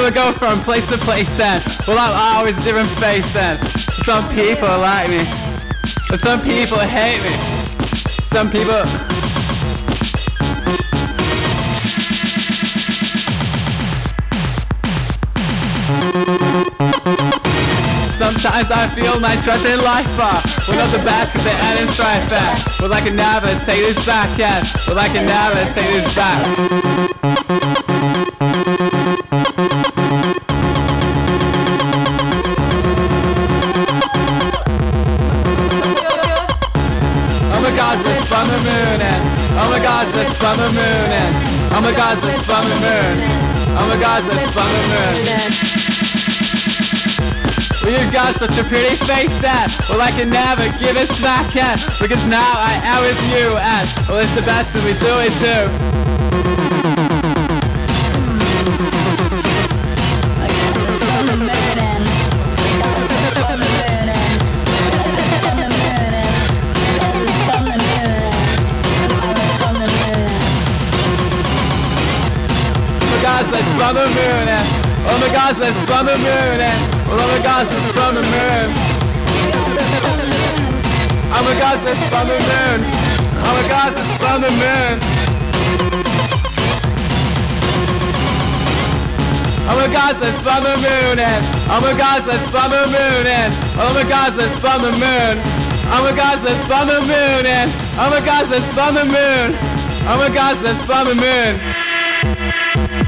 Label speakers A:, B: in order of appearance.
A: People go from place to place then. Well, I'm always a different face then. Some people like me, but some people hate me. Some people... Sometimes I feel my trust in life far. We're not the best cause they end in strife back. Well, I can never take this back, yeah. Well, I can never take this back. Oh my God, let's spun the moon in. Oh my God, let's spun the moon in. Oh my God, let's spun the moon. Oh my God, let's spun the moon. Well, you've got such a pretty face that, well, I can never give a smack at, because now I am with you, and, well, it's the best that we do it too. Oh my God, let's spun the moon, and, oh my God, let's spun the moon, and, well, oh my God, let's spun the moon. Oh my God, let's spun the moon. Oh my God, let's spun the moon. Oh my God, let's spun the moon in. Oh my God, let's spun the moon in. Oh my God, let's spun the moon. Oh my God, let's spun the moon in. Oh my God, let's spun the moon. Oh my God, let's spun the moon.